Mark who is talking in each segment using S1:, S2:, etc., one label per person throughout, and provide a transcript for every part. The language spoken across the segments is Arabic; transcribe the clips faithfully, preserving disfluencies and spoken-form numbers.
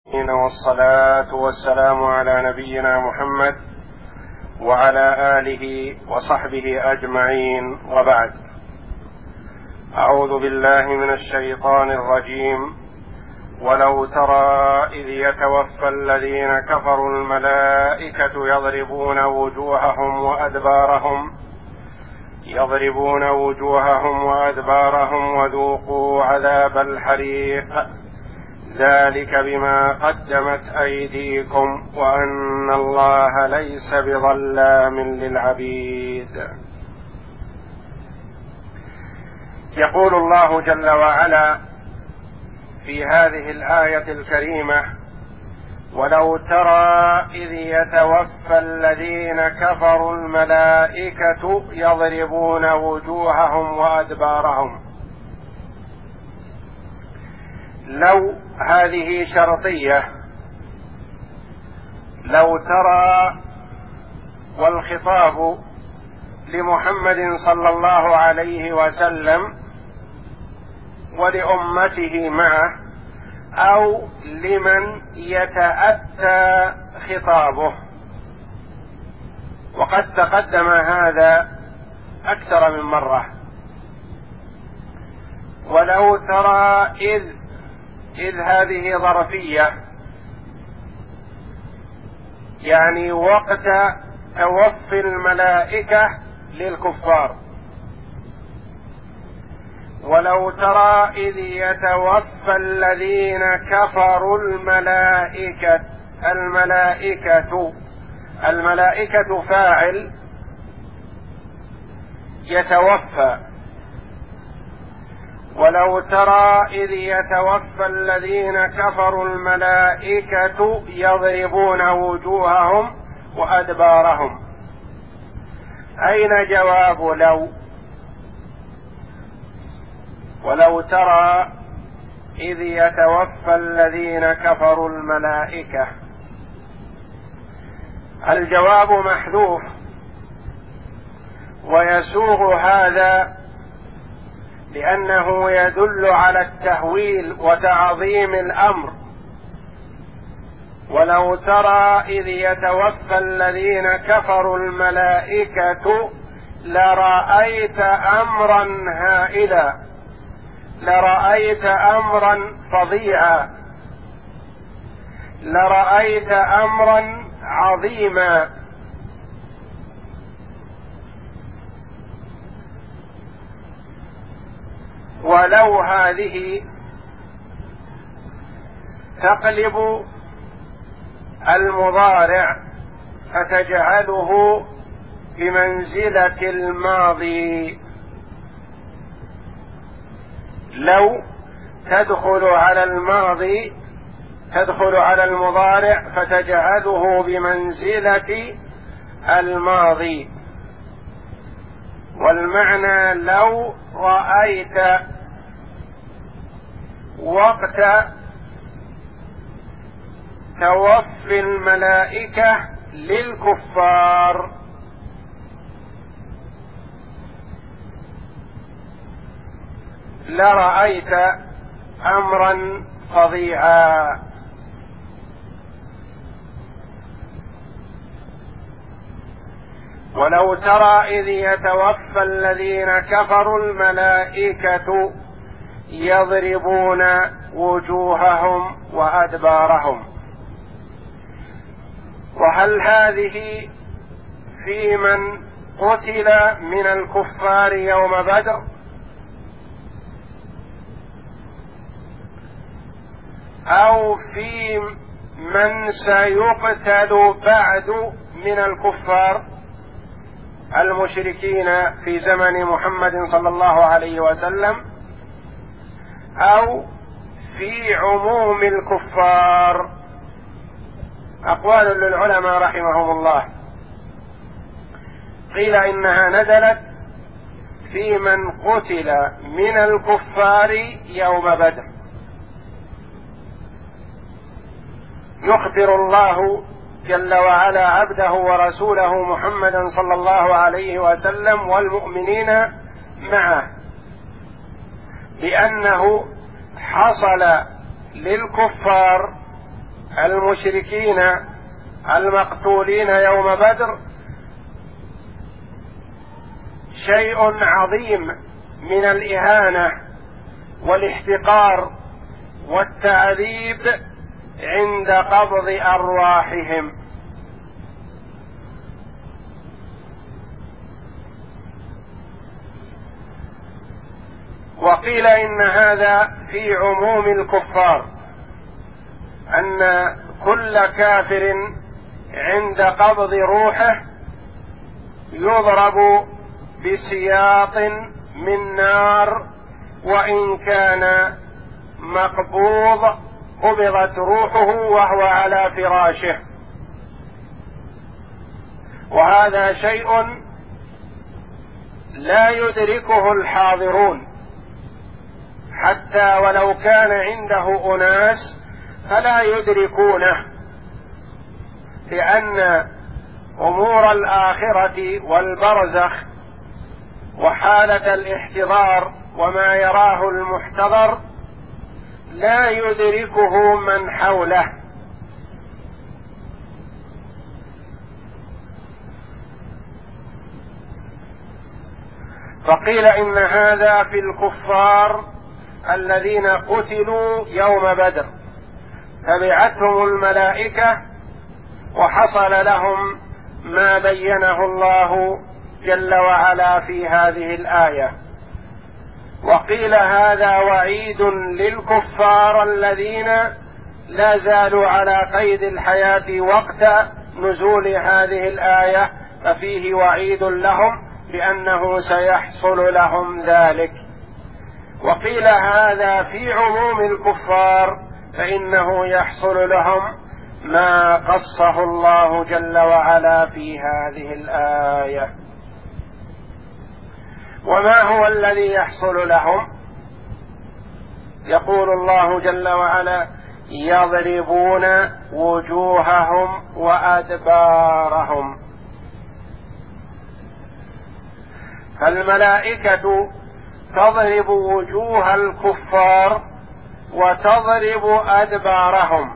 S1: والصلاة والسلام على نبينا محمد وعلى آله وصحبه أجمعين، وبعد. أعوذ بالله من الشيطان الرجيم. ولو ترى إذ يتوفى الذين كفروا الملائكة يضربون وجوههم وأدبارهم يضربون وجوههم وأدبارهم وذوقوا عذاب الحريق ذلك بما قدمت أيديكم وأن الله ليس بظلام للعبيد. يقول الله جل وعلا في هذه الآية الكريمة: ولو ترى إذ يتوفى الذين كفروا الملائكة يضربون وجوههم وأدبارهم. لو هذه شرطية، لو ترى، والخطاب لمحمد صلى الله عليه وسلم ولأمته معه، أو لمن يتأتى خطابه، وقد تقدم هذا أكثر من مرة. ولو ترى إذ إذ هذه ظرفية، يعني وقت توفي الملائكة للكفار. ولو ترى إذ يتوفى الذين كفروا الملائكة الملائكة الملائكة فاعل يتوفى. ولو ترى إذ يتوفى الذين كفروا الملائكة يضربون وجوههم وأدبارهم. أين جواب لو؟ ولو ترى إذ يتوفى الذين كفروا الملائكة، الجواب محذوف، ويسوغ هذا لأنه يدل على التهويل وتعظيم الأمر. ولو ترى إذ يتوفى الذين كفروا الملائكة لرأيت أمرا هائلا، لرأيت أمرا فظيعا، لرأيت أمرا عظيما. ولو هذه تقلب المضارع فتجعله بمنزلة الماضي. لو تدخل على الماضي، تدخل على المضارع فتجعله بمنزلة الماضي. والمعنى لو رأيت وقت توفي الملائكة للكفار لرأيت أمرا فظيعا. ولو ترى إذ يتوفى الذين كفروا الملائكة يضربون وجوههم وأدبارهم. وهل هذه في من قتل من الكفار يوم بدر، أو في من سيقتل بعد من الكفار المشركين في زمن محمد صلى الله عليه وسلم، أو في عموم الكفار؟ أقوال للعلماء رحمهم الله. قيل إنها نزلت في من قتل من الكفار يوم بدر. يخبر الله جل وعلا عبده ورسوله محمدا صلى الله عليه وسلم والمؤمنين معه بأنه حصل للكفار المشركين المقتولين يوم بدر شيء عظيم من الإهانة والاحتقار والتعذيب عند قبض أرواحهم. وقيل إن هذا في عموم الكفار، أن كل كافر عند قبض روحه يضرب بسياط من نار، وإن كان مقبوض قبضت روحه وهو على فراشه. وهذا شيء لا يدركه الحاضرون، حتى ولو كان عنده أناس فلا يدركونه، لأن أمور الآخرة والبرزخ وحالة الاحتضار وما يراه المحتضر لا يدركه من حوله. فقيل إن هذا في الكفار الذين قتلوا يوم بدر، تبعتهم الملائكة وحصل لهم ما بينه الله جل وعلا في هذه الآية. وقيل هذا وعيد للكفار الذين لا زالوا على قيد الحياة وقت نزول هذه الآية، ففيه وعيد لهم بأنه سيحصل لهم ذلك. وقيل هذا في عموم الكفار، فإنه يحصل لهم ما قصه الله جل وعلا في هذه الآية. وما هو الذي يحصل لهم؟ يقول الله جل وعلا: يضربون وجوههم وأدبارهم. فالملائكة تضرب وجوه الكفار وتضرب أدبارهم،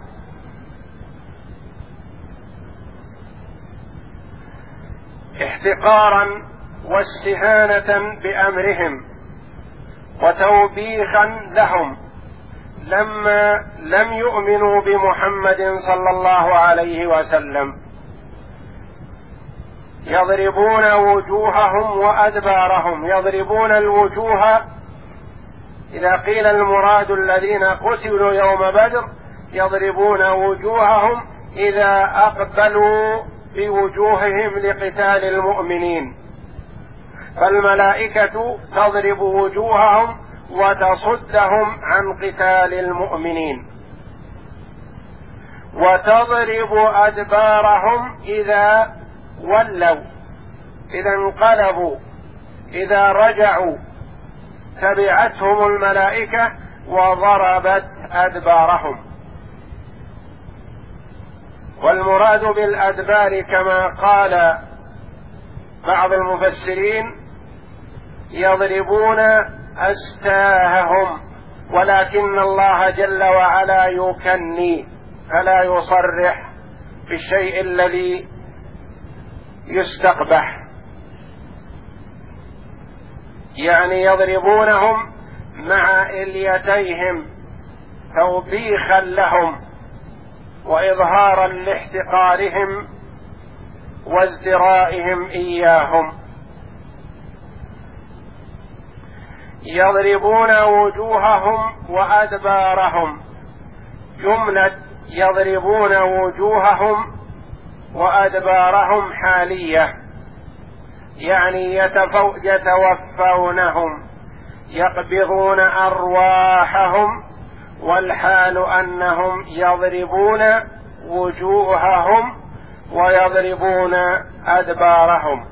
S1: احتقارا واستهانة بأمرهم وتوبيخا لهم لما لم يؤمنوا بمحمد صلى الله عليه وسلم. يضربون وجوههم وأدبارهم. يضربون الوجوه إذا قيل المراد الذين قتلوا يوم بدر، يضربون وجوههم إذا أقبلوا بوجوههم لقتال المؤمنين، فالملائكة تضرب وجوههم وتصدهم عن قتال المؤمنين. وتضرب أدبارهم إذا ولوا، إذا انقلبوا، إذا رجعوا، تبعتهم الملائكة وضربت أدبارهم. والمراد بالأدبار كما قال بعض المفسرين يضربون أستاههم، ولكن الله جل وعلا يكني فلا يصرح بالشيء الذي يستقبح، يعني يضربونهم مع إليتيهم توبيخا لهم وإظهارا لاحتقارهم وازدرائهم إياهم. يضربون وجوههم وأدبارهم، جملة يضربون وجوههم وأدبارهم حالية، يعني يتفو يتوفونهم، يقبضون أرواحهم، والحال أنهم يضربون وجوههم ويضربون أدبارهم.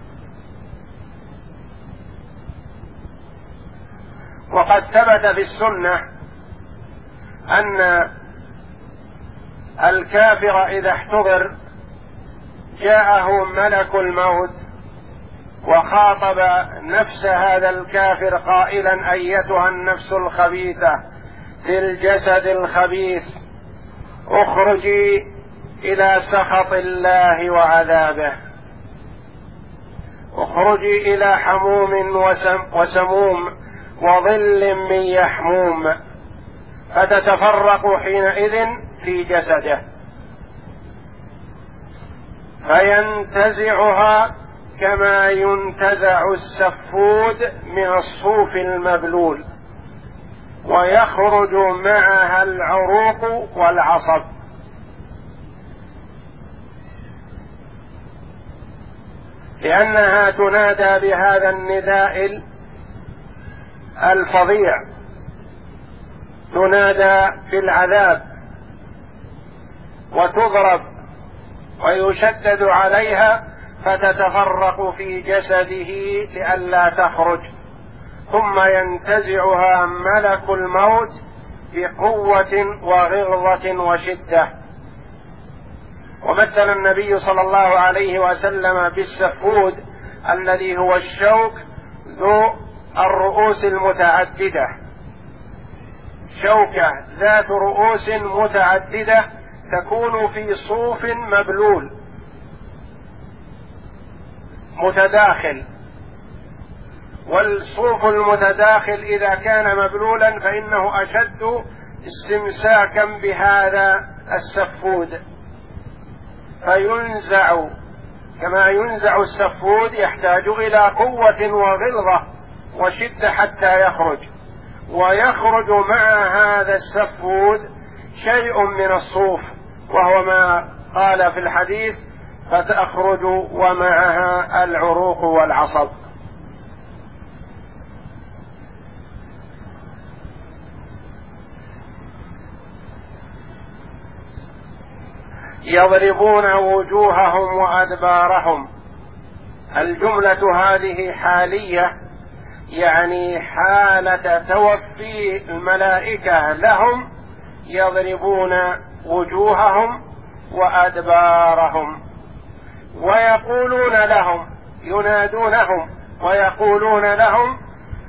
S1: وقد ثبت في السنة أن الكافر إذا احتضر جاءه ملك الموت وخاطب نفس هذا الكافر قائلا: أيتها النفس الخبيثة في الجسد الخبيث، اخرجي إلى سخط الله وعذابه، اخرجي إلى حموم وسموم وظل من يحموم، فتتفرق حينئذ في جسده فينتزعها كما ينتزع السفود من الصوف المبلول، ويخرج معها العروق والعصب. لأنها تنادى بهذا النداء الفظيع، تنادى بالعذاب وتضرب ويشدد عليها، فتتفرق في جسده لئلا تخرج، ثم ينتزعها ملك الموت بقوة وغلظة وشدة. ومثل النبي صلى الله عليه وسلم بالسفود الذي هو الشوك ذو الرؤوس المتعددة، شوكة ذات رؤوس متعددة تكون في صوف مبلول متداخل، والصوف المتداخل إذا كان مبلولا فإنه أشد استمساكا بهذا السفود، فينزع كما ينزع السفود، يحتاج إلى قوة وغلظة وشدة حتى يخرج، ويخرج مع هذا السفود شيء من الصوف، وهو ما قال في الحديث فتخرج ومعها العروق والعصب. يضربون وجوههم وأدبارهم. الجملة هذه حالية، يعني حالة توفي الملائكة لهم يضربون وجوههم وأدبارهم، ويقولون لهم، ينادونهم ويقولون لهم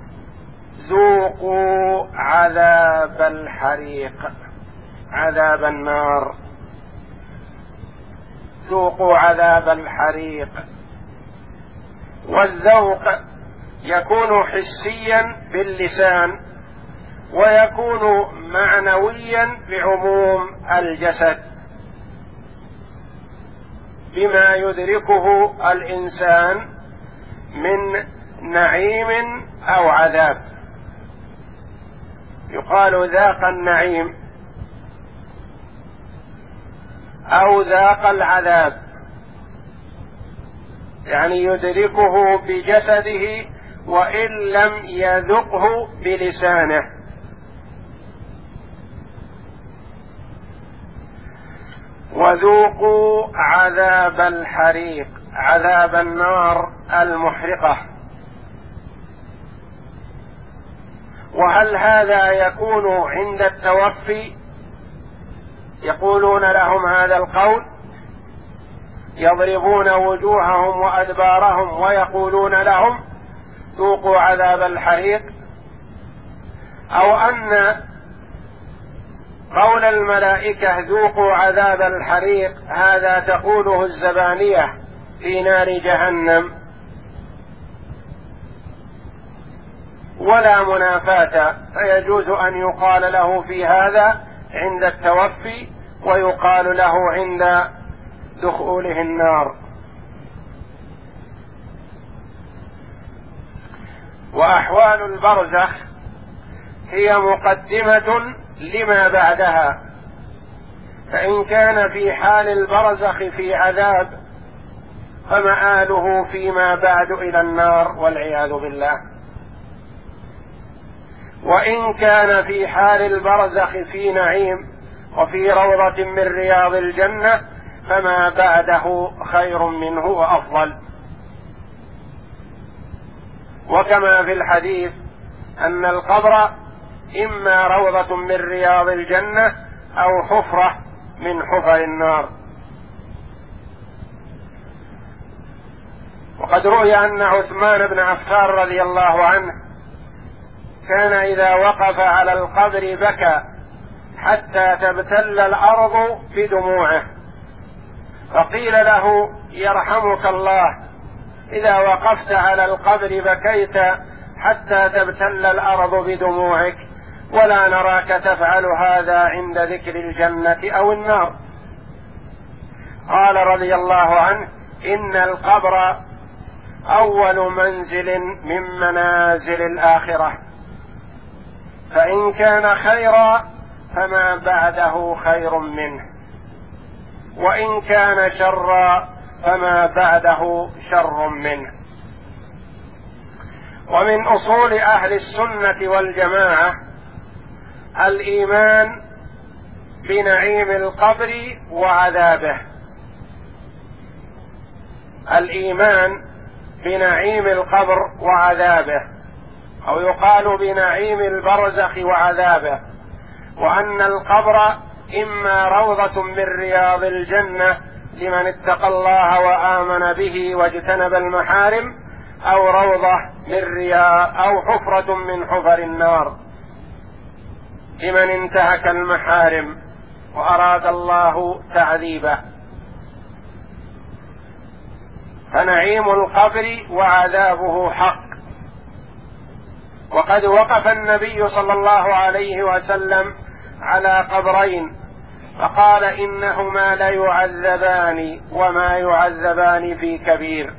S1: ذوقوا عذاب الحريق، عذاب النار، ذوقوا عذاب الحريق. والذوق يكون حسيا باللسان، ويكون معنويا بعموم الجسد بما يدركه الإنسان من نعيم أو عذاب. يقال ذاق النعيم أو ذاق العذاب، يعني يدركه بجسده وإن لم يذقه بلسانه. وذوقوا عذاب الحريق، عذاب النار المحرقة. وهل هذا يكون عند التوفي؟ يقولون لهم هذا القول، يضربون وجوههم وأدبارهم ويقولون لهم ذوقوا عذاب الحريق، أو أن قول الملائكة ذوقوا عذاب الحريق هذا تقوله الزبانية في نار جهنم، ولا منافاة، فيجوز أن يقال له في هذا عند التوفي، ويقال له عند دخوله النار. وأحوال البرزخ هي مقدمة لما بعدها، فإن كان في حال البرزخ في عذاب فمآله فيما بعد إلى النار والعياذ بالله، وإن كان في حال البرزخ في نعيم وفي روضة من رياض الجنة فما بعده خير منه وأفضل. وكما في الحديث أن القبر إما روضة من رياض الجنة أو حفرة من حفر النار. وقد روي أن عثمان بن عفان رضي الله عنه كان إذا وقف على القبر بكى حتى تبتل الأرض بدموعه. فقيل له: يرحمك الله، إذا وقفت على القبر بكيت حتى تبتل الأرض بدموعك، ولا نراك تفعل هذا عند ذكر الجنة أو النار. قال رضي الله عنه: إن القبر أول منزل من منازل الآخرة، فإن كان خيرا فما بعده خير منه، وإن كان شرا فما بعده شر منه. ومن أصول أهل السنة والجماعة الإيمان بنعيم القبر وعذابه، الإيمان بنعيم القبر وعذابه، أو يقال بنعيم البرزخ وعذابه، وأن القبر إما روضة من رياض الجنة لمن اتقى الله وآمن به واجتنب المحارم، أو روضة من رياض أو حفرة من حفر النار لمن انتهك المحارم وأراد الله تعذيبه. فنعيم القبر وعذابه حق. وقد وقف النبي صلى الله عليه وسلم على قبرين فقال: إنهما ليعذبان وما يعذبان في كبير،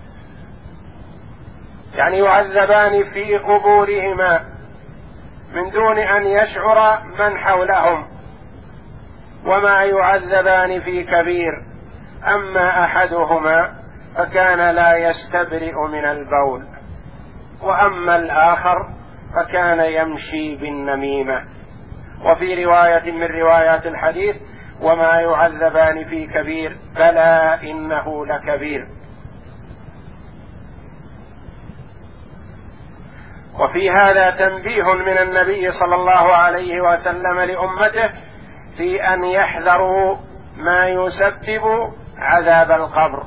S1: يعني يعذبان في قبورهما من دون أن يشعر من حولهم، وما يعذبان في كبير. أما أحدهما فكان لا يستبرئ من البول، وأما الآخر فكان يمشي بالنميمة. وفي رواية من روايات الحديث: وما يعذبان في كبير، بلى إنه لكبير. وفي هذا تنبيه من النبي صلى الله عليه وسلم لأمته في أن يحذروا ما يسبب عذاب القبر.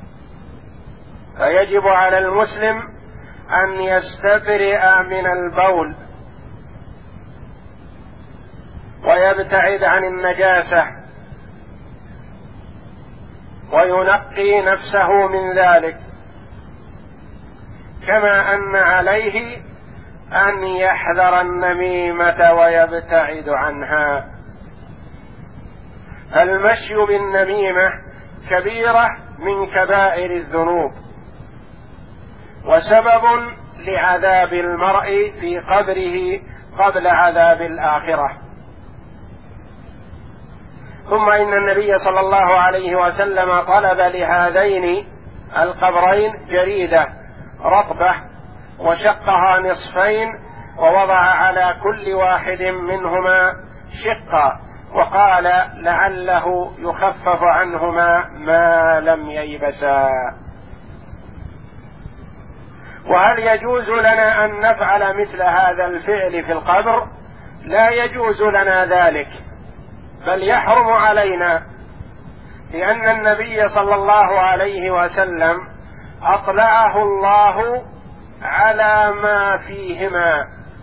S1: فيجب على المسلم أن يستبرئ من البول ويبتعد عن النجاسة وينقي نفسه من ذلك، كما أن عليه أن يحذر النميمة ويبتعد عنها. فالمشي بالنميمة كبيرة من كبائر الذنوب، وسبب لعذاب المرء في قبره قبل عذاب الآخرة. ثم إن النبي صلى الله عليه وسلم طلب لهذين القبرين جريدة رطبة وشقها نصفين ووضع على كل واحد منهما شقا، وقال لعله يخفف عنهما ما لم ييبسا. وهل يجوز لنا أن نفعل مثل هذا الفعل في القبر؟ لا يجوز لنا ذلك، بل يحرم علينا، لأن النبي صلى الله عليه وسلم أطلعه الله على ما فيهما،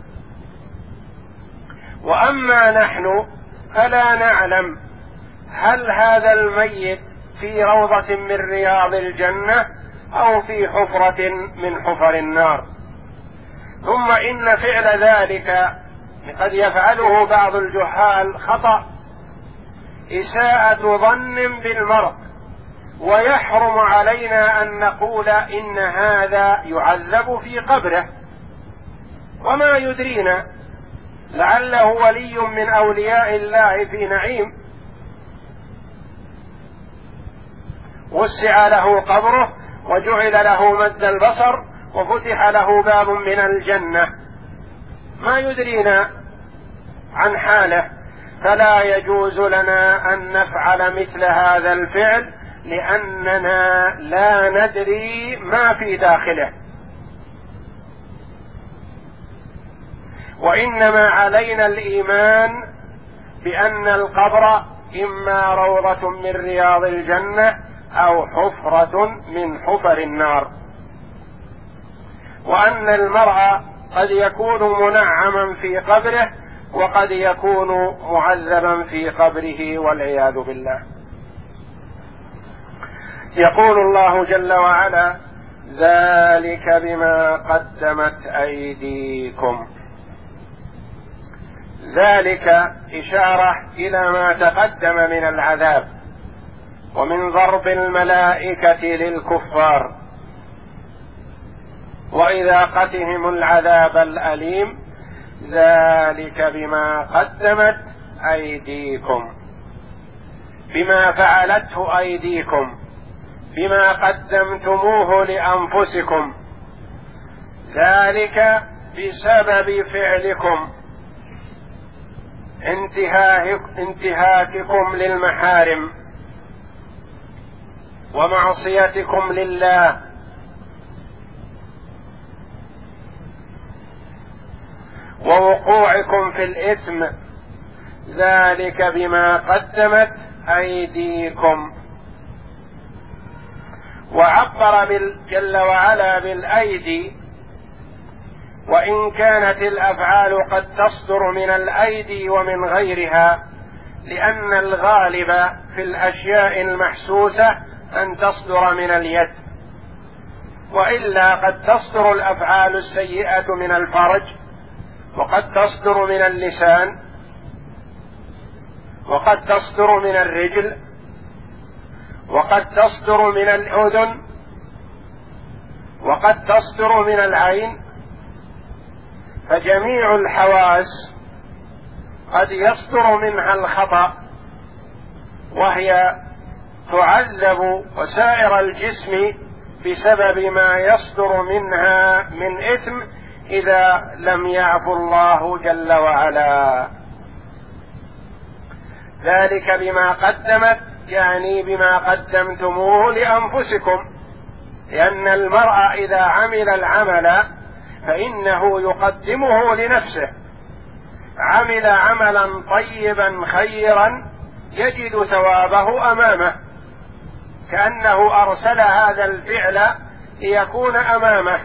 S1: وأما نحن فلا نعلم هل هذا الميت في روضة من رياض الجنة أو في حفرة من حفر النار. ثم إن فعل ذلك قد يفعله بعض الجهال خطأ، إساءة ظن بالمرء، ويحرم علينا أن نقول إن هذا يعذب في قبره، وما يدرينا لعله ولي من أولياء الله في نعيم وسع له قبره وجعل له مد البصر وفتح له باب من الجنة، ما يدرينا عن حاله. فلا يجوز لنا أن نفعل مثل هذا الفعل، لأننا لا ندري ما في داخله. وإنما علينا الإيمان بأن القبر إما روضة من رياض الجنة أو حفرة من حفر النار، وأن المرء قد يكون منعما في قبره وقد يكون معذبا في قبره والعياذ بالله. يقول الله جل وعلا: ذلك بما قدمت أيديكم. ذلك إشارة إلى ما تقدم من العذاب ومن ضرب الملائكة للكفار وإذاقتهم العذاب الأليم. ذلك بما قدمت أيديكم، بما فعلته أيديكم، بما قدمتموه لأنفسكم، ذلك بسبب فعلكم، انتهاككم للمحارم ومعصيتكم لله ووقوعكم في الإثم. ذلك بما قدمت أيديكم. وعبر جل وعلا بالأيدي، وإن كانت الأفعال قد تصدر من الأيدي ومن غيرها، لأن الغالب في الأشياء المحسوسة أن تصدر من اليد، وإلا قد تصدر الأفعال السيئة من الفرج، وقد تصدر من اللسان، وقد تصدر من الرجل، وقد تصدر من الأذن، وقد تصدر من العين. فجميع الحواس قد يصدر منها الخطأ، وهي تعذب وسائر الجسم بسبب ما يصدر منها من إثم إذا لم يعفو الله جل وعلا. ذلك بما قدمت، يعني بما قدمتموه لأنفسكم، لأن المرء إذا عمل العمل فإنه يقدمه لنفسه. عمل عملا طيبا خيرا يجد ثوابه أمامه، كأنه أرسل هذا الفعل ليكون أمامه،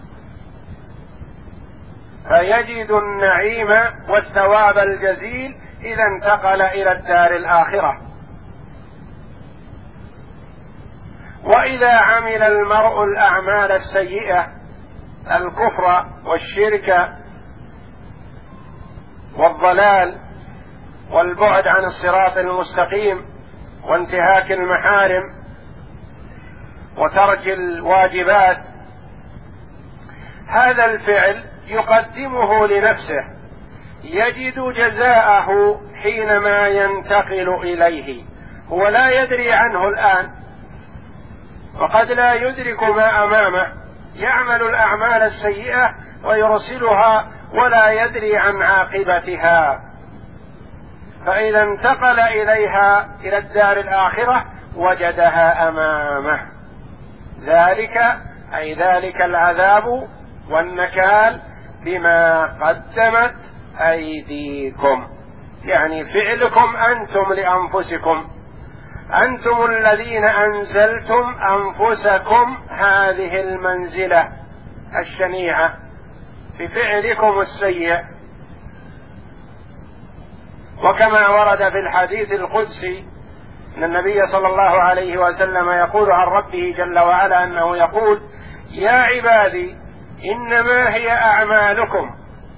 S1: فيجد النعيم والثواب الجزيل إذا انتقل إلى الدار الآخرة. وإذا عمل المرء الأعمال السيئة، الكفر والشرك والضلال والبعد عن الصراط المستقيم وانتهاك المحارم وترك الواجبات، هذا الفعل يقدمه لنفسه، يجد جزاءه حينما ينتقل إليه. هو لا يدري عنه الآن، وقد لا يدرك ما أمامه، يعمل الأعمال السيئة ويرسلها ولا يدري عن عاقبتها، فإذا انتقل إليها إلى الدار الآخرة وجدها أمامه. ذلك أي ذلك العذاب والنكال بما قدمت أيديكم، يعني فعلكم أنتم لأنفسكم، أنتم الذين أنزلتم أنفسكم هذه المنزلة الشنيعة بفعلكم السيء. وكما ورد في الحديث القدسي أن النبي صلى الله عليه وسلم يقول عن ربه جل وعلا أنه يقول: يا عبادي إنما هي أعمالكم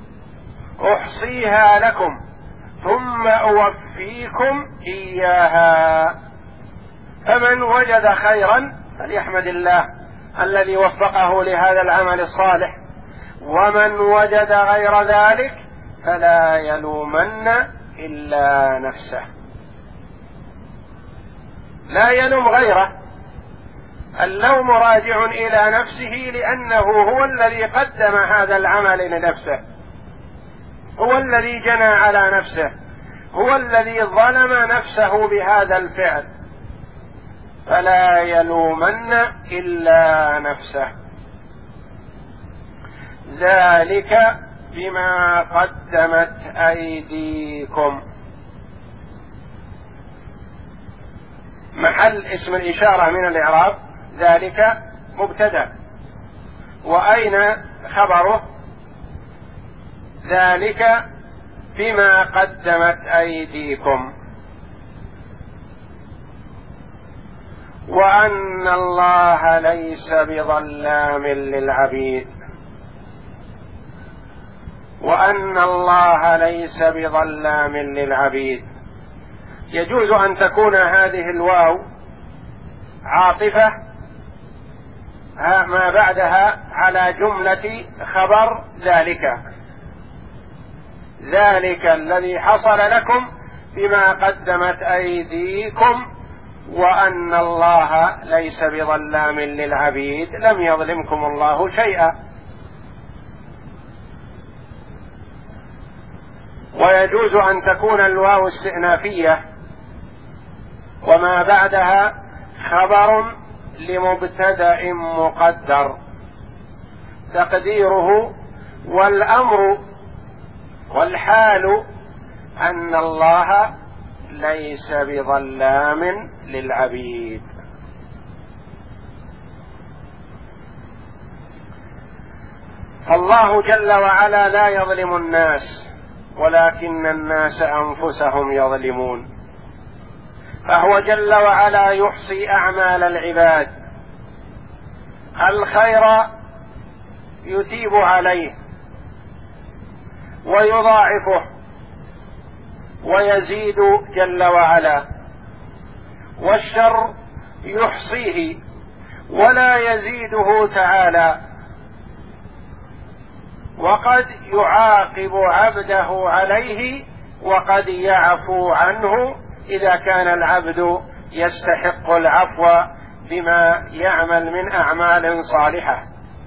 S1: أحصيها لكم ثم أوفيكم إياها، فمن وجد خيرا فليحمد الله الذي وفقه لهذا العمل الصالح، ومن وجد غير ذلك فلا يلومن إلا نفسه. لا يلوم غيره، اللوم راجع إلى نفسه، لأنه هو الذي قدم هذا العمل لنفسه، هو الذي جنى على نفسه، هو الذي ظلم نفسه بهذا الفعل، فلا يلومن إلا نفسه. ذلك بما قدمت أيديكم. محل اسم الإشارة من الإعراب ذلك مبتدأ، وأين خبره؟ ذلك بما قدمت أيديكم وأن الله ليس بظلام للعبيد وأن الله ليس بظلام للعبيد. يجوز أن تكون هذه الواو عاطفة ما بعدها على جملة خبر ذلك ذلك الذي حصل لكم بما قدمت أيديكم وأن الله ليس بظلام للعبيد، لم يظلمكم الله شيئا. ويجوز أن تكون الواو استئنافية وما بعدها خبر لمبتدأ مقدر تقديره والأمر والحال أن الله ليس بظلام للعبيد. فالله جل وعلا لا يظلم الناس ولكن الناس أنفسهم يظلمون، فهو جل وعلا يحصي أعمال العباد، الخير يثيب عليه ويضاعفه ويزيد جل وعلا، والشر يحصيه ولا يزيده تعالى، وقد يعاقب عبده عليه وقد يعفو عنه إذا كان العبد يستحق العفو بما يعمل من أعمال صالحة،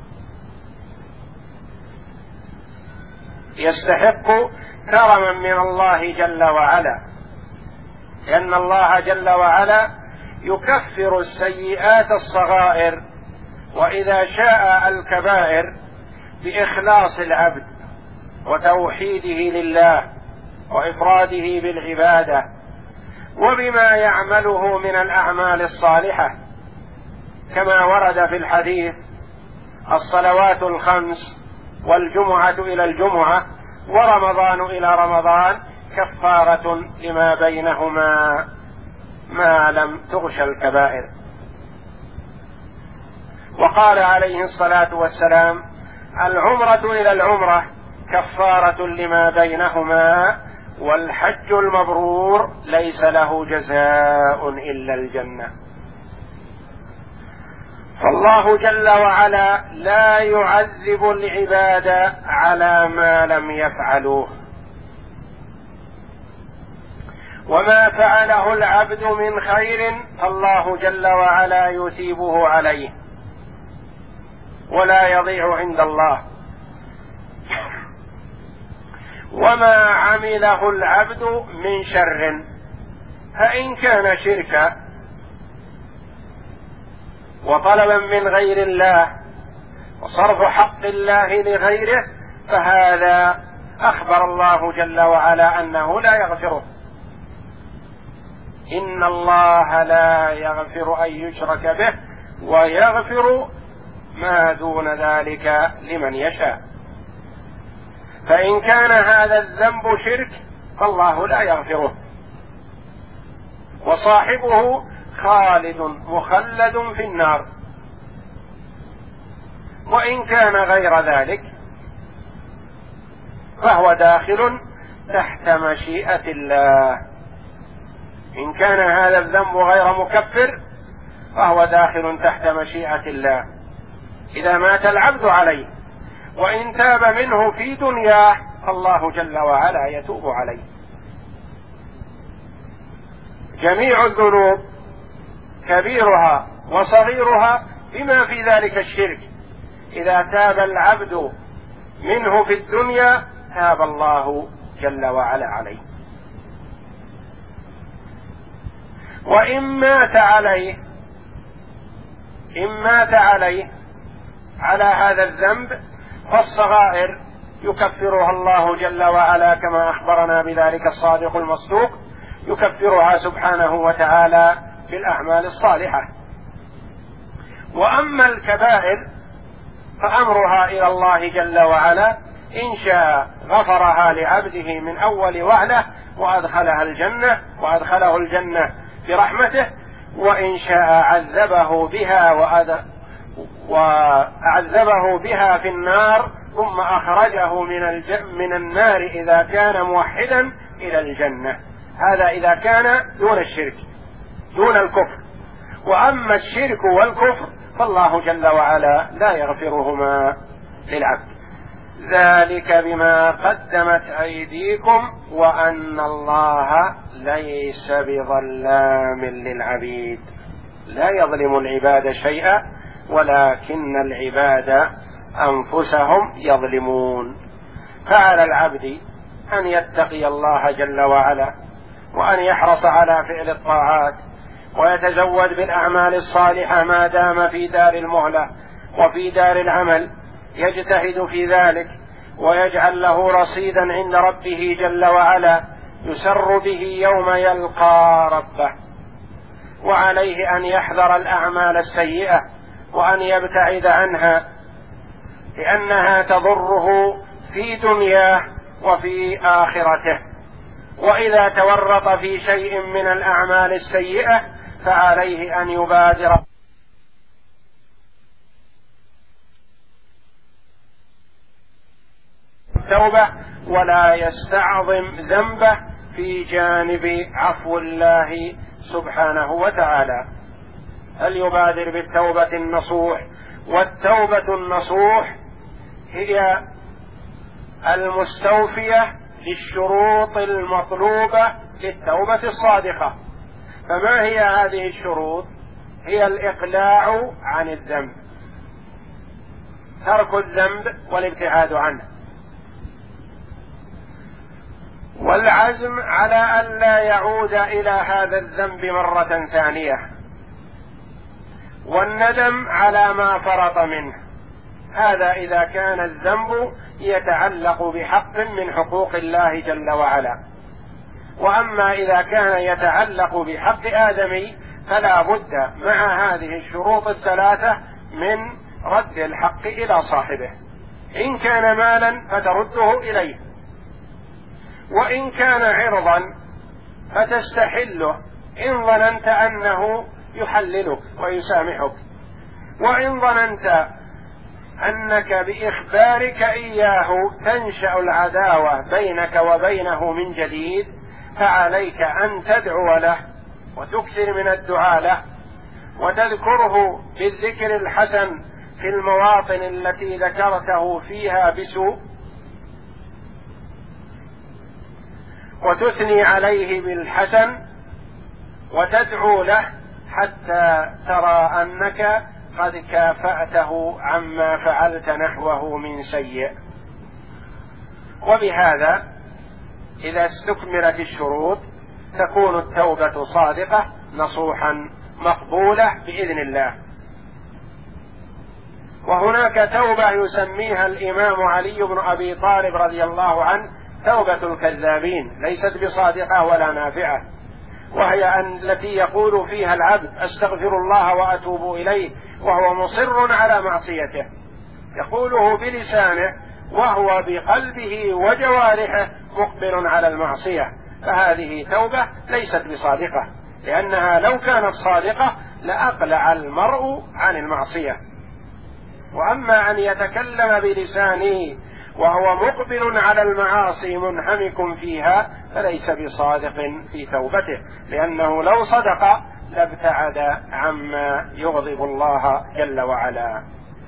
S1: يستحق كرما من الله جل وعلا، لأن الله جل وعلا يكفر السيئات الصغائر وإذا شاء الكبائر بإخلاص العبد وتوحيده لله وإفراده بالعبادة وبما يعمله من الأعمال الصالحة، كما ورد في الحديث: الصلوات الخمس والجمعة إلى الجمعة ورمضان إلى رمضان كفارة لما بينهما ما لم تغش الكبائر. وقال عليه الصلاة والسلام: العمرة إلى العمرة كفارة لما بينهما والحج المبرور ليس له جزاء إلا الجنة. فالله جل وعلا لا يعذب العباد على ما لم يفعلوه، وما فعله العبد من خير الله جل وعلا يثيبه عليه ولا يضيع عند الله، وما عمله العبد من شر فإن كان شركا وطلبا من غير الله وصرف حق الله لغيره فهذا أخبر الله جل وعلا أنه لا يغفره. إن الله لا يغفر أن يشرك به ويغفر ما دون ذلك لمن يشاء. فإن كان هذا الذنب شرك فالله لا يغفره وصاحبه خالد مخلد في النار، وإن كان غير ذلك فهو داخل تحت مشيئة الله. إن كان هذا الذنب غير مكفر فهو داخل تحت مشيئة الله إذا مات العبد عليه، وإن تاب منه في دنياه فالله جل وعلا يتوب عليه. جميع الذنوب كبيرها وصغيرها بما في ذلك الشرك إذا تاب العبد منه في الدنيا تاب الله جل وعلا عليه، وإن مات عليه إن مات عليه على هذا الذنب فالصغائر يكفرها الله جل وعلا كما أخبرنا بذلك الصادق المصدوق، يكفرها سبحانه وتعالى بالأعمال الصالحة. وأما الكبائر فأمرها إلى الله جل وعلا إن شاء غفرها لعبده من أول وهلة وأدخلها الجنة وأدخله الجنة برحمته، وإن شاء عذبه بها وأعذبه بها في النار ثم أخرجه من, الج... من النار إذا كان موحدا إلى الجنة. هذا إذا كان دون الشرك دون الكفر. وأما الشرك والكفر فالله جل وعلا لا يغفرهما للعبد. ذلك بما قدمت أيديكم وأن الله ليس بظلام للعبيد. لا يظلم العباد شيئا ولكن العباد أنفسهم يظلمون. فعلى العبد أن يتقي الله جل وعلا وأن يحرص على فعل الطاعات ويتزود بالأعمال الصالحة ما دام في دار المهلة وفي دار العمل، يجتهد في ذلك ويجعل له رصيدا عند ربه جل وعلا يسر به يوم يلقى ربه. وعليه أن يحذر الأعمال السيئة وأن يبتعد عنها لأنها تضره في دنياه وفي آخرته. وإذا تورط في شيء من الأعمال السيئة فعليه أن يبادر التوبة ولا يستعظم ذنبه في جانب عفو الله سبحانه وتعالى، بل يبادر بالتوبة النصوح. والتوبة النصوح هي المستوفية للشروط المطلوبة للتوبة الصادقة. فما هي هذه الشروط؟ هي الإقلاع عن الذنب، ترك الذنب والابتعاد عنه، والعزم على أن لا يعود إلى هذا الذنب مرة ثانية، والندم على ما فرط منه. هذا إذا كان الذنب يتعلق بحق من حقوق الله جل وعلا. وأما إذا كان يتعلق بحق آدمي فلا بد مع هذه الشروط الثلاثة من رد الحق إلى صاحبه. إن كان مالا فترده إليه، وإن كان عرضا فتستحله إن ظننت أنه يحللك ويسامحك، وإن ظننت أنك بإخبارك إياه تنشأ العداوة بينك وبينه من جديد فعليك أن تدعو له وتكثر من الدعاء له وتذكره بالذكر الحسن في المواطن التي ذكرته فيها بسوء، وتثني عليه بالحسن وتدعو له حتى ترى أنك قد كافأته عما فعلت نحوه من سيء. وبهذا إذا استكملت الشروط تكون التوبة صادقة نصوحا مقبولة بإذن الله. وهناك توبة يسميها الإمام علي بن أبي طالب رضي الله عنه توبة الكذابين، ليست بصادقة ولا نافعة، وهي التي يقول فيها العبد أستغفر الله وأتوب إليه وهو مصر على معصيته، يقوله بلسانه وهو بقلبه وجوارحه مقبل على المعصية، فهذه توبة ليست بصادقة، لأنها لو كانت صادقة لأقلع المرء عن المعصية. وأما أن يتكلم بلسانه وهو مقبل على المعاصي منهمك فيها فليس بصادق في توبته، لأنه لو صدق لابتعد عما يغضب الله جل وعلا.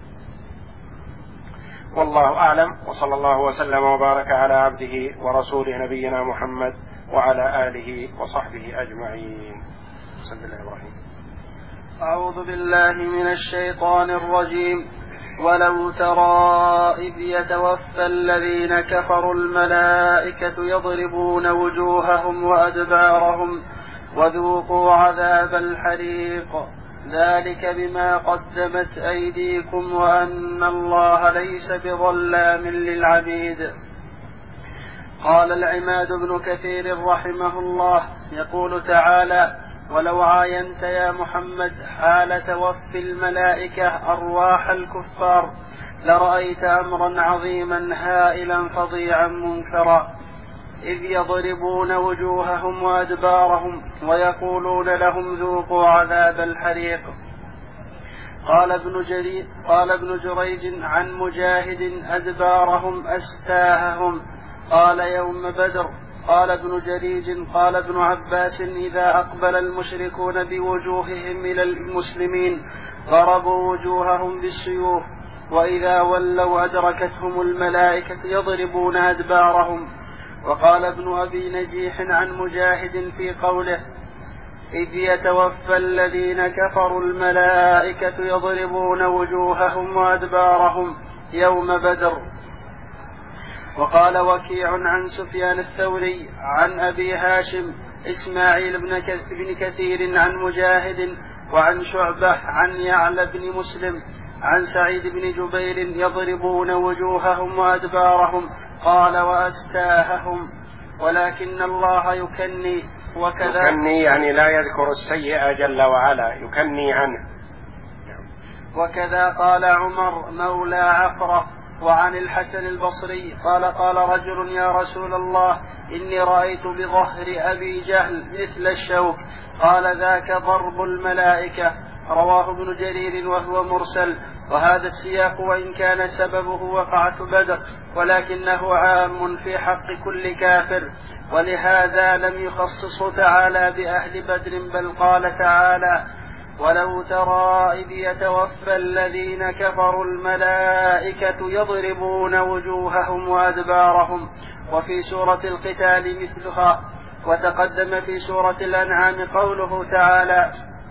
S1: والله أعلم، وصلى الله وسلم وبارك على عبده ورسوله نبينا محمد وعلى آله وصحبه أجمعين. بسم الله الرحمن الرحيم.
S2: أعوذ بالله من الشيطان الرجيم. ولو ترى إذ يتوفى الذين كفروا الملائكة يضربون وجوههم وأدبارهم وذوقوا عذاب الحريق ذلك بما قدمت أيديكم وأن الله ليس بظلام للعبيد. قال العماد بن كثير رحمه الله يقول تعالى ولو عاينت يا محمد حال توفي الملائكة أرواح الكفار لرأيت أمرا عظيما هائلا فظيعا منكرا، إذ يضربون وجوههم وأدبارهم ويقولون لهم ذوقوا عذاب الحريق. قال ابن جرير قال ابن جريج عن مجاهد أدبارهم أستاههم، قال يوم بدر. قال ابن جريج قال ابن عباس إذا أقبل المشركون بوجوههم إلى المسلمين ضربوا وجوههم بالسيوف، وإذا ولوا أدركتهم الملائكة يضربون أدبارهم. وقال ابن أبي نجيح عن مجاهد في قوله إذ يتوفى الذين كفروا الملائكة يضربون وجوههم وأدبارهم يوم بدر. وقال وكيع عن سفيان الثوري عن أبي هاشم إسماعيل بن كثير عن مجاهد وعن شعبة عن يعلى بن مسلم عن سعيد بن جبير يضربون وجوههم وأدبارهم، قال وأستاههم، ولكن الله يكني. وكذا
S1: يكني يعني لا يذكر السيئة جل وعلا، يكني عنه.
S2: وكذا قال عمر مولى عفرة. وعن الحسن البصري قال قال رجل يا رسول الله إني رأيت بظهر أبي جهل مثل الشوك، قال ذاك ضرب الملائكة. رواه ابن جرير وهو مرسل. وهذا السياق وإن كان سببه وقعة بدر ولكنه عام في حق كل كافر، ولهذا لم يخصصه تعالى بأهل بدر، بل قال تعالى ولو ترى إذ يتوفى الذين كفروا الملائكة يضربون وجوههم وأدبارهم. وفي سورة القتال مثلها. وتقدم في سورة الأنعام قوله تعالى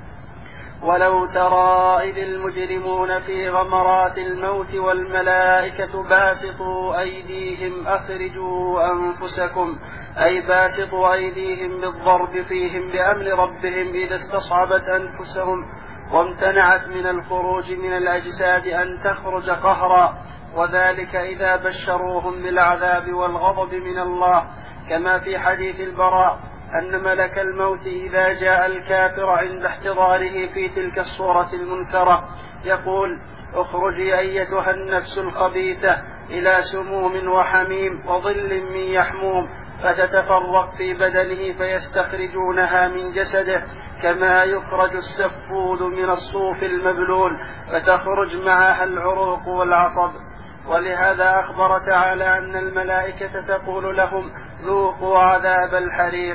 S2: ولو ترى إذ المجرمون في غمرات الموت والملائكة باسطوا أيديهم أخرجوا أنفسكم، أي باسطوا أيديهم بالضرب فيهم بأمر ربهم إذا استصعبت أنفسهم وامتنعت من الخروج من الأجساد أن تخرج قهرا، وذلك إذا بشروهم بالعذاب والغضب من الله، كما في حديث البراء أن ملك الموت إذا جاء الكافر عند احتضاره في تلك الصورة المنكرة يقول اخرجي أيتها النفس الخبيثة إلى سموم وحميم وظل من يحموم، فتتفرق في بدنه فيستخرجونها من جسده كما يخرج السفود من الصوف المبلول، فتخرج معها العروق والعصب. ولهذا أخبر تعالى أن الملائكة تقول لهم ذوقوا عذاب الحريق.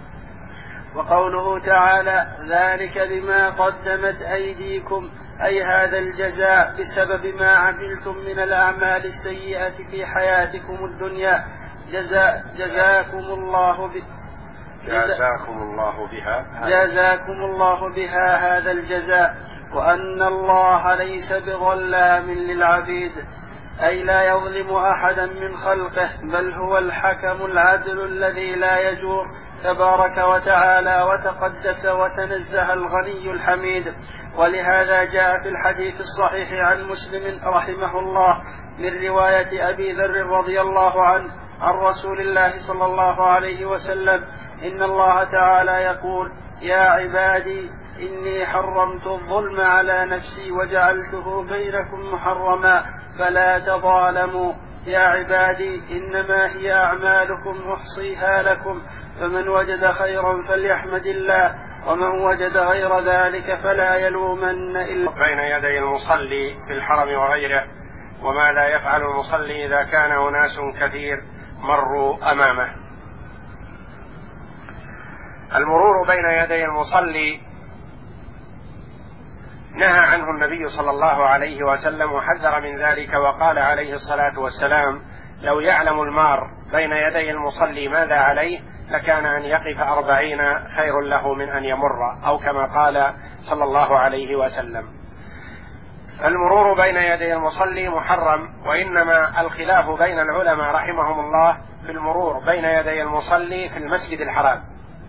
S2: وقوله تعالى ذلك بما قدمت أيديكم، أي هذا الجزاء بسبب ما عملتم من الأعمال السيئة في حياتكم الدنيا، جزاء جزاكم الله ب...
S1: جزاكم الله بها
S2: جزاكم الله بها هذا الجزاء، وأن الله ليس بظلام للعبيد، أي لا يظلم أحدا من خلقه، بل هو الحكم العدل الذي لا يجور تبارك وتعالى وتقدس وتنزه الغني الحميد. ولهذا جاء في الحديث الصحيح عن مسلم رحمه الله من رواية أبي ذر رضي الله عنه عن رسول الله صلى الله عليه وسلم إن الله تعالى يقول يا عبادي إني حرمت الظلم على نفسي وجعلته بينكم محرما فلا تظالموا، يا عبادي إنما هي أعمالكم أحصيها لكم، فمن وجد خيرا فليحمد الله، ومن وجد غير ذلك فلا يلومن إلا.
S1: بين يدي المصلي في الحرم وغيره، وماذا يفعل المصلي إذا كان أناس كثير مروا أمامه؟ المرور بين يدي المصلي نهى عنه النبي صلى الله عليه وسلم وحذر من ذلك، وقال عليه الصلاة والسلام لو يعلم المار بين يدي المصلي ماذا عليه لكان أن يقف أربعين خير له من أن يمر، أو كما قال صلى الله عليه وسلم. المرور بين يدي المصلي محرم، وإنما الخلاف بين العلماء رحمهم الله في المرور بين يدي المصلي في المسجد الحرام.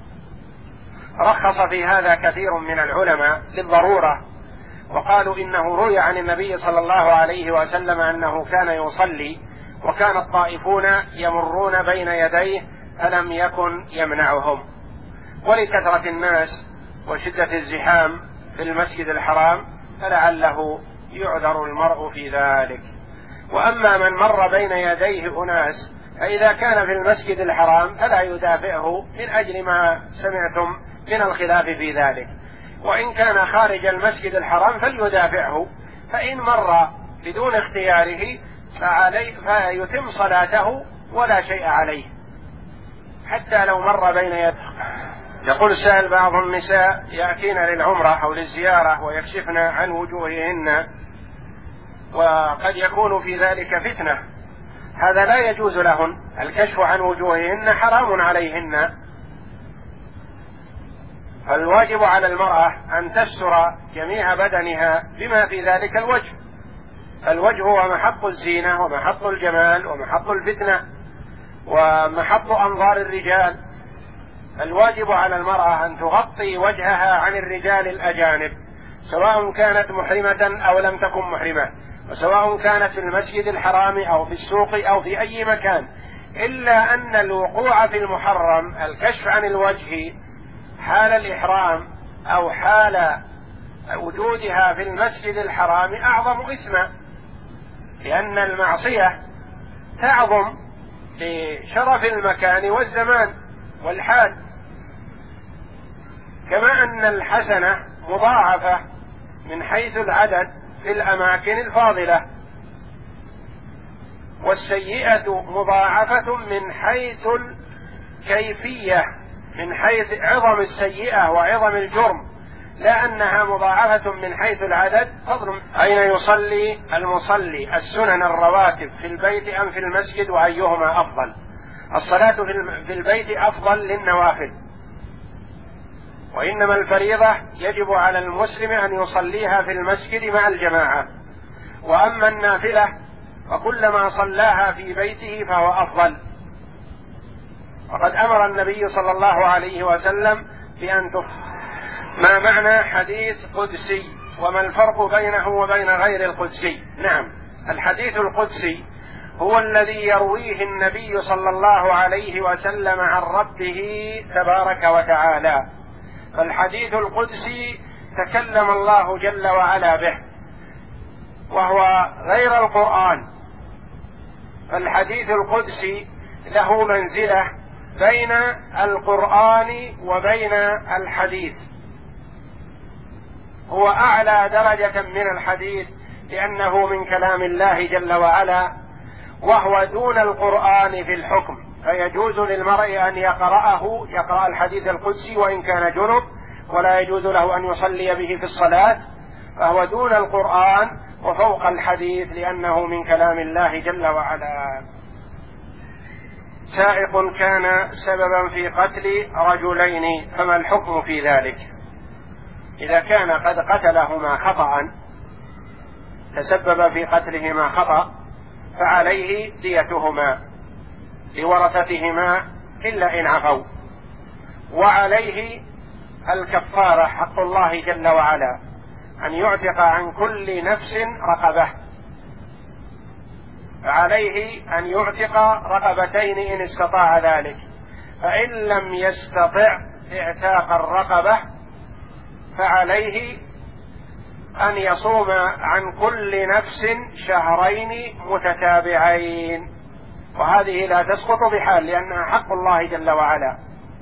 S1: رخص في هذا كثير من العلماء للضرورة، وقالوا إنه روي عن النبي صلى الله عليه وسلم أنه كان يصلي وكان الطائفون يمرون بين يديه فلم يكن يمنعهم، ولكثرة الناس وشدة الزحام في المسجد الحرام فلعله يعذر المرء في ذلك. وأما من مر بين يديه أناس فإذا كان في المسجد الحرام فلا يدافعه من أجل ما سمعتم من الخلاف في ذلك، وإن كان خارج المسجد الحرام فليدافعه، فإن مر بدون اختياره فعليه فيتم صلاته ولا شيء عليه حتى لو مر بين يديه. يقول السائل: بعض النساء يأتين للعمرة أو للزيارة ويكشفن عن وجوههن وقد يكون في ذلك فتنة، هذا لا يجوز لهن، الكشف عن وجوههن حرام عليهن، فالواجب على المرأة أن تستر جميع بدنها بما في ذلك الوجه، فالوجه هو محط الزينة ومحط الجمال ومحط الفتنة ومحط أنظار الرجال، الواجب على المرأة أن تغطي وجهها عن الرجال الأجانب سواء كانت محرمة أو لم تكن محرمة، وسواء كانت في المسجد الحرام أو في السوق أو في أي مكان، إلا أن الوقوع في المحرم الكشف عن الوجه حال الإحرام أو حال وجودها في المسجد الحرام أعظم إثما، لأن المعصية تعظم لشرف المكان والزمان والحال، كما أن الحسنة مضاعفة من حيث العدد في الأماكن الفاضلة، والسيئة مضاعفة من حيث الكيفية، من حيث عظم السيئة وعظم الجرم، لا أنها مضاعفة من حيث العدد. فضل أين يصلي المصلي السنن الرواتب في البيت أم في المسجد وأيهما أفضل؟ الصلاة في البيت أفضل للنوافل، وإنما الفريضة يجب على المسلم أن يصليها في المسجد مع الجماعة، وأما النافلة فكلما صلاها في بيته فهو أفضل. وقد أمر النبي صلى الله عليه وسلم بأن تفعل. ما معنى حديث قدسي وما الفرق بينه وبين غير القدسي؟ نعم، الحديث القدسي هو الذي يرويه النبي صلى الله عليه وسلم عن ربه تبارك وتعالى، فالحديث القدسي تكلم الله جل وعلا به وهو غير القرآن، فالحديث القدسي له منزلة بين القرآن وبين الحديث، هو أعلى درجة من الحديث لأنه من كلام الله جل وعلا، وهو دون القرآن في الحكم، فيجوز للمرء أن يقرأه يقرأ الحديث القدسي وإن كان جنب، ولا يجوز له أن يصلي به في الصلاة، فهو دون القرآن وفوق الحديث لأنه من كلام الله جل وعلا. سائق كان سببا في قتل رجلين فما الحكم في ذلك؟ إذا كان قد قتلهما خطأ، تسبب في قتلهما خطأ، فعليه ديتهما لورثتهما إلا إن عفوا، وعليه الكفارة حق الله جل وعلا أن يعتق عن كل نفس رقبة، فعليه أن يعتق رقبتين إن استطاع ذلك، فإن لم يستطع اعتاق الرقبة فعليه أن يصوم عن كل نفس شهرين متتابعين، وهذه لا تسقط بحال لأنها حق الله جل وعلا،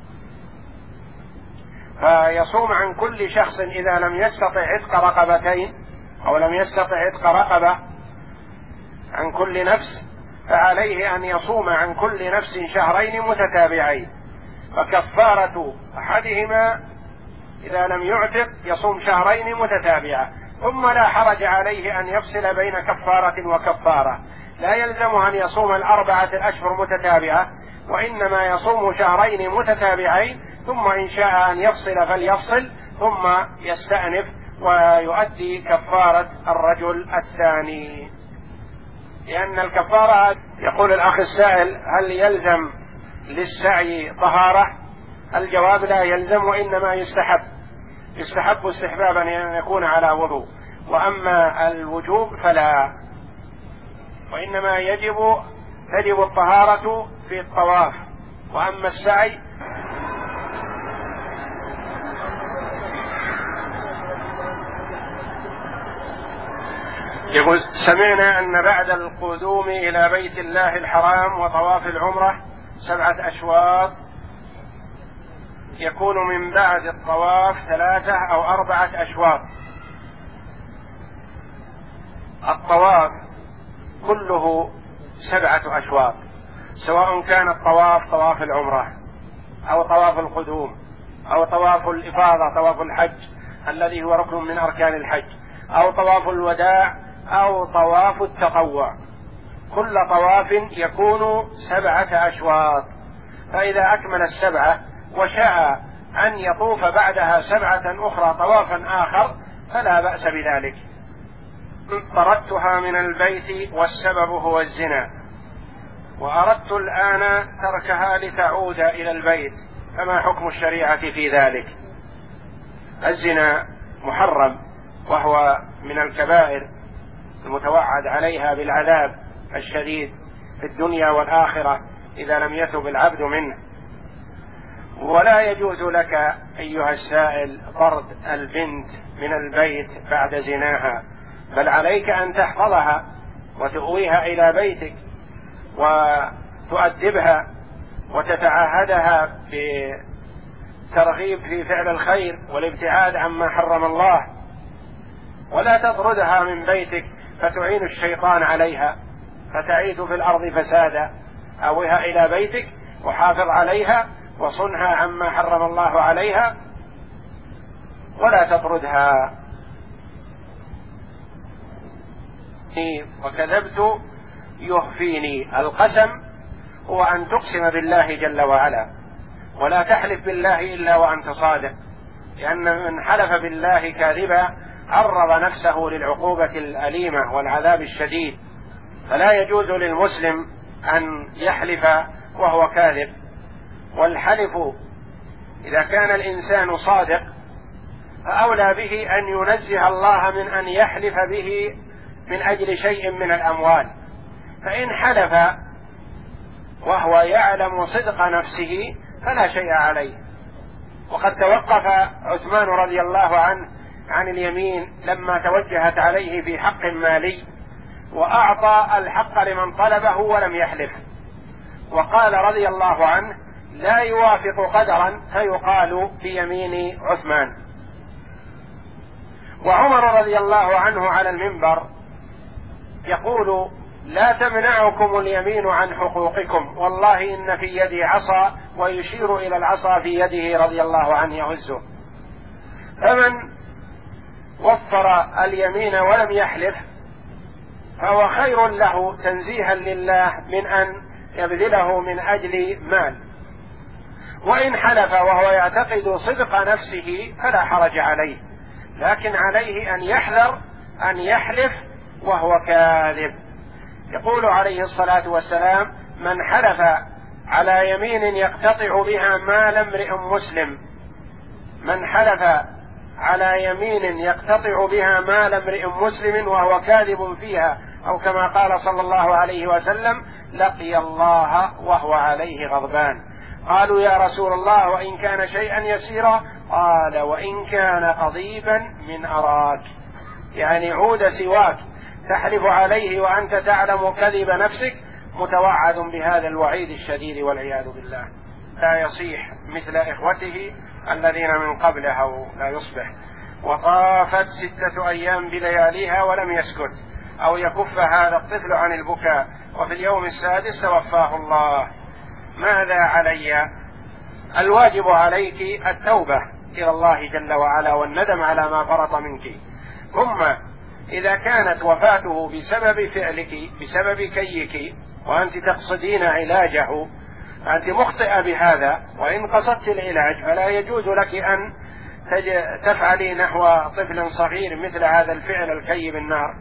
S1: فيصوم عن كل شخص إذا لم يستطع عتق رقبتين أو لم يستطع عتق رقبة عن كل نفس، فعليه أن يصوم عن كل نفس شهرين متتابعين، فكفارة أحدهما إذا لم يعتق يصوم شهرين متتابعة، ثم لا حرج عليه أن يفصل بين كفارة وكفارة، لا يلزم أن يصوم الأربعة الأشهر متتابعة، وإنما يصوم شهرين متتابعين، ثم إن شاء أن يفصل فليفصل، ثم يستأنف ويؤدي كفارة الرجل الثاني، لأن الكفارة. يقول الأخ السائل: هل يلزم للسعي طهارة؟ الجواب: لا يلزم، وإنما يستحب يستحب استحبابا أن يكون على وضوء، وأما الوجوب فلا، وإنما يجب تجب الطهارة في الطواف، وأما السعي يقول: سمعنا أن بعد القدوم إلى بيت الله الحرام وطواف العمرة سبعة أشواط، يكون من بعد الطواف ثلاثة أو أربعة أشواط. الطواف كله سبعة أشواط، سواء كان الطواف طواف العمرة أو طواف القدوم أو طواف الإفاضة طواف الحج الذي هو ركن من أركان الحج، أو طواف الوداع أو طواف التطوع. كل طواف يكون سبعة أشواط، فإذا أكمل السبعة وشاء أن يطوف بعدها سبعة أخرى طوافا آخر فلا بأس بذلك. طردتها من البيت والسبب هو الزنا، وأردت الآن تركها لتعود إلى البيت، فما حكم الشريعة في ذلك؟ الزنا محرم، وهو من الكبائر المتوعد عليها بالعذاب الشديد في الدنيا والآخرة إذا لم يتب العبد منه. ولا يجوز لك أيها السائل طرد البنت من البيت بعد زناها، بل عليك أن تحفظها وتؤويها إلى بيتك وتؤدبها وتتعاهدها بترغيب في فعل الخير والابتعاد عما حرم الله، ولا تطردها من بيتك فتعين الشيطان عليها فتعيث في الأرض فسادا. أوها إلى بيتك وحافظ عليها وصنها عما حرم الله عليها ولا تطردها. وكذبت يخفيني، القسم هو أن تقسم بالله جل وعلا، ولا تحلف بالله إلا وأنت صادق، لأن من حلف بالله كاذبا عرض نفسه للعقوبة الأليمة والعذاب الشديد، فلا يجوز للمسلم أن يحلف وهو كاذب. والحلف إذا كان الإنسان صادق فأولى به أن ينزه الله من أن يحلف به من أجل شيء من الأموال، فإن حلف وهو يعلم صدق نفسه فلا شيء عليه. وقد توقف عثمان رضي الله عنه عن اليمين لما توجهت عليه في حق مالي، وأعطى الحق لمن طلبه ولم يحلف، وقال رضي الله عنه: لا يوافق قدرا فيقال بيمين عثمان. وعمر رضي الله عنه على المنبر يقول: لا تمنعكم اليمين عن حقوقكم، والله إن في يدي عصا، ويشير إلى العصا في يده رضي الله عنه يهزه. فمن وفر اليمين ولم يحلف فهو خير له تنزيها لله من أن يبذله من أجل مال، وإن حلف وهو يعتقد صدق نفسه فلا حرج عليه، لكن عليه أن يحذر أن يحلف وهو كاذب. يقول عليه الصلاة والسلام: من حلف على يمين يقتطع بها مال امرئ مسلم من حلف على يمين يقتطع بها مال امرئ مسلم وهو كاذب فيها، أو كما قال صلى الله عليه وسلم: لقي الله وهو عليه غضبان. قالوا: يا رسول الله وإن كان شيئا يسيرا؟ قال: وإن كان قضيبا من أراك، يعني عود سواك تحلف عليه وأنت تعلم كذب نفسك، متوعد بهذا الوعيد الشديد والعياذ بالله. لا يصيح مثل إخوته الذين من قبله أو لا يصبح. وطافت ستة أيام بلياليها ولم يسكت أو يكف هذا الطفل عن البكاء، وفي اليوم السادس توفاه الله. ماذا علي؟ الواجب عليك التوبة إلى الله جل وعلا والندم على ما فرط منك. ثم إذا كانت وفاته بسبب فعلك بسبب كيك وأنت تقصدين علاجه فأنت مخطئة بهذا، وإن قصدت العلاج فلا يجوز لك أن تفعلي نحو طفل صغير مثل هذا الفعل الكي بالنار،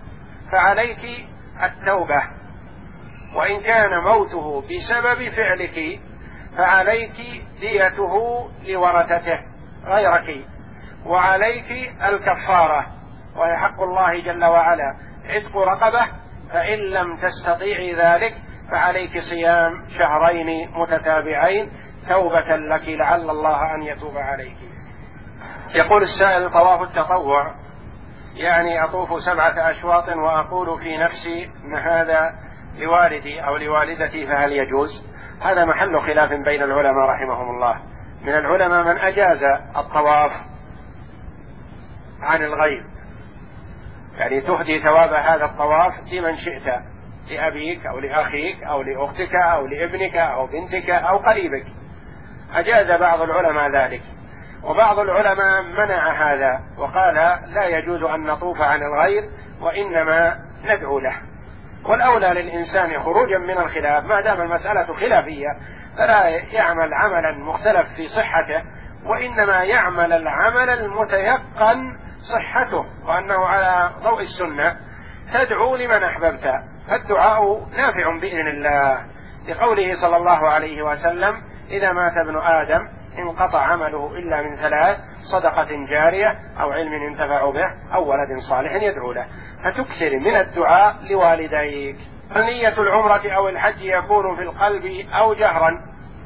S1: فعليك التوبة. وإن كان موته بسبب فعلك فعليك ديته لورثته غيرك، وعليك الكفارة، وهي حق الله جل وعلا عتق رقبة، فإن لم تستطيعي ذلك فعليك صيام شهرين متتابعين توبة لك لعل الله أن يتوب عليك. يقول السائل: طواف التطوع يعني أطوف سبعة أشواط وأقول في نفسي أن هذا لوالدي أو لوالدتي فهل يجوز؟ هذا محل خلاف بين العلماء رحمهم الله. من العلماء من أجاز الطواف عن الغير، يعني تهدي ثواب هذا الطواف لمن شئت، لأبيك أو لأخيك أو لأختك أو لابنك أو بنتك أو قريبك، أجاز بعض العلماء ذلك. وبعض العلماء منع هذا وقال لا يجوز أن نطوف عن الغير وإنما ندعو له. والأولى للإنسان خروجا من الخلاف ما دام المسألة خلافية فلا يعمل عملا مختلف في صحته، وإنما يعمل العمل المتيقن صحته وأنه على ضوء السنة. تدعو لمن أحببت، فالدعاء نافع بإذن الله، لقوله صلى الله عليه وسلم إذا مات ابن آدم انقطع عمله إلا من ثلاث: صدقة جارية أو علم ينتفع به أو ولد صالح يدعو له. فتكثر من الدعاء لوالديك. نية العمرة أو الحج يكون في القلب أو جهرا،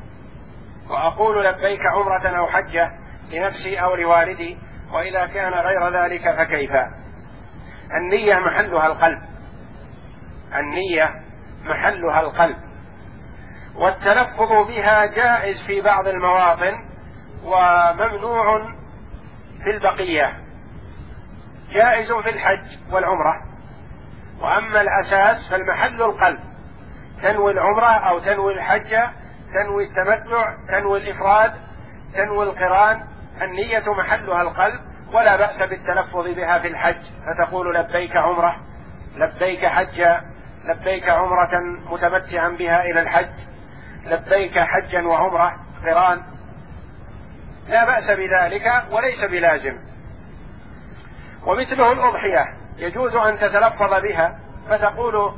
S1: وأقول لبيك عمرة أو حجة لنفسي أو لوالدي، وإذا كان غير ذلك فكيف؟ النية محلها القلب، النية محلها القلب، والتلفظ بها جائز في بعض المواطن وممنوع في البقية، جائز في الحج والعمرة. وأما الأساس فالمحل القلب، تنوي العمرة أو تنوي الحج، تنوي التمتع، تنوي الإفراد، تنوي القران، النية محلها القلب، ولا بأس بالتلفظ بها في الحج، فتقول لبيك عمرة، لبيك حجة، لبيك عمرة متمتعا بها إلى الحج، لبيك حجا وعمرة قران، لا بأس بذلك وليس بلازم. ومثله الأضحية يجوز أن تتلفظ بها فتقول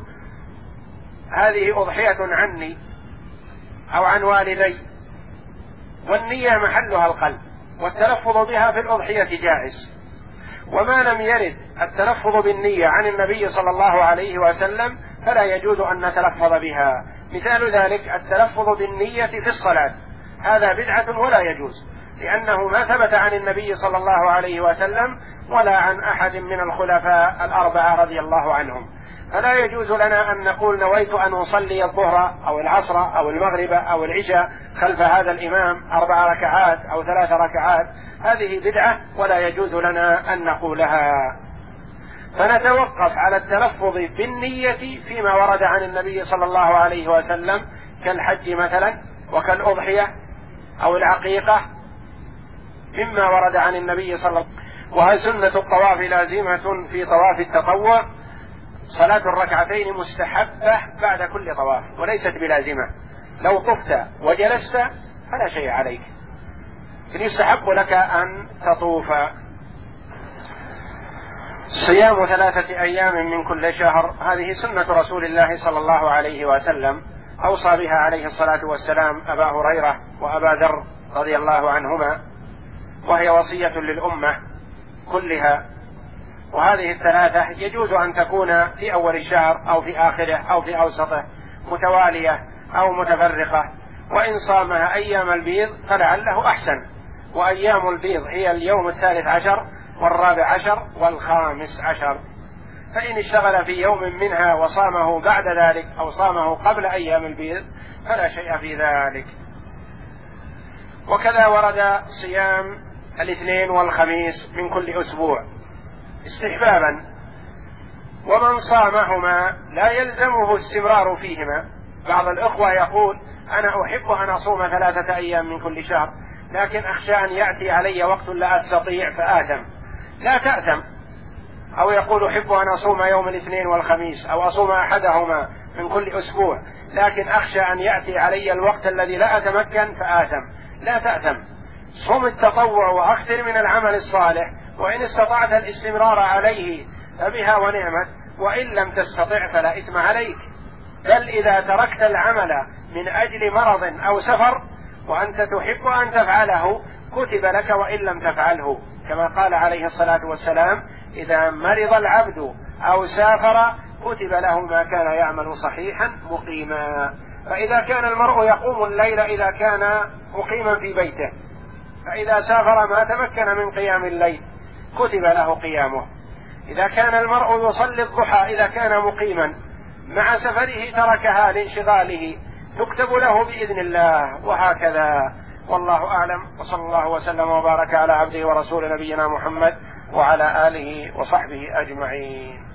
S1: هذه أضحية عني أو عن والدي، والنية محلها القلب، والتلفظ بها في الأضحية جائز. وما لم يرد التلفظ بالنية عن النبي صلى الله عليه وسلم فلا يجوز أن نتلفظ بها. مثال ذلك التلفظ بالنية في الصلاة، هذا بدعة ولا يجوز، لأنه ما ثبت عن النبي صلى الله عليه وسلم ولا عن أحد من الخلفاء الأربعة رضي الله عنهم. فلا يجوز لنا أن نقول نويت أن أصلي الظهر أو العصر أو المغرب أو العشاء خلف هذا الإمام أربع ركعات أو ثلاث ركعات، هذه بدعة ولا يجوز لنا أن نقولها. فنتوقف على التلفظ بالنية فيما ورد عن النبي صلى الله عليه وسلم كالحج مثلا وكالأضحية أو العقيقة مما ورد عن النبي صلى الله عليه وسلم. وهل سنة الطواف لازمة في طواف التطوع؟ صلاة الركعتين مستحبة بعد كل طواف وليست بلازمة. لو طفت وجلست فلا شيء عليك، يستحب لك أن تطوف. صيام ثلاثة أيام من كل شهر هذه سنة رسول الله صلى الله عليه وسلم، أوصى بها عليه الصلاة والسلام أبا هريرة وأبا ذر رضي الله عنهما، وهي وصية للأمة كلها. وهذه الثلاثة يجوز أن تكون في أول الشهر أو في آخره أو في أوسطه، متوالية أو متفرقة. وإن صامها أيام البيض فلعله أحسن، وأيام البيض هي اليوم الثالث عشر والرابع عشر والخامس عشر. فإن اشتغل في يوم منها وصامه بعد ذلك أو صامه قبل أيام البيض فلا شيء في ذلك. وكذا ورد صيام الاثنين والخميس من كل أسبوع استحبابا، ومن صامهما لا يلزمه استمرار فيهما. بعض الأخوة يقول أنا أحب أن أصوم ثلاثة أيام من كل شهر، لكن أخشى أن يأتي علي وقت لا أستطيع فآثم. لا تأثم. أو يقول أحب أن أصوم يوم الاثنين والخميس أو أصوم أحدهما من كل أسبوع، لكن أخشى أن يأتي علي الوقت الذي لا أتمكن فآثم. لا تأثم، صم التطوع وأكثر من العمل الصالح، وإن استطعت الاستمرار عليه فبها ونعمت، وإن لم تستطع فلا إثم عليك. بل إذا تركت العمل من أجل مرض أو سفر وأنت تحب أن تفعله كتب لك وإن لم تفعله، كما قال عليه الصلاة والسلام إذا مرض العبد أو سافر كتب له ما كان يعمل صحيحا مقيما. فإذا كان المرء يقوم الليل إذا كان مقيما في بيته، فإذا سافر ما تمكن من قيام الليل كتب له قيامه. إذا كان المرء يصلي الضحى إذا كان مقيما مع سفره تركها لانشغاله تكتب له بإذن الله، وهكذا. والله أعلم، وصلى الله وسلم وبارك على عبده ورسول نبينا محمد وعلى آله وصحبه أجمعين.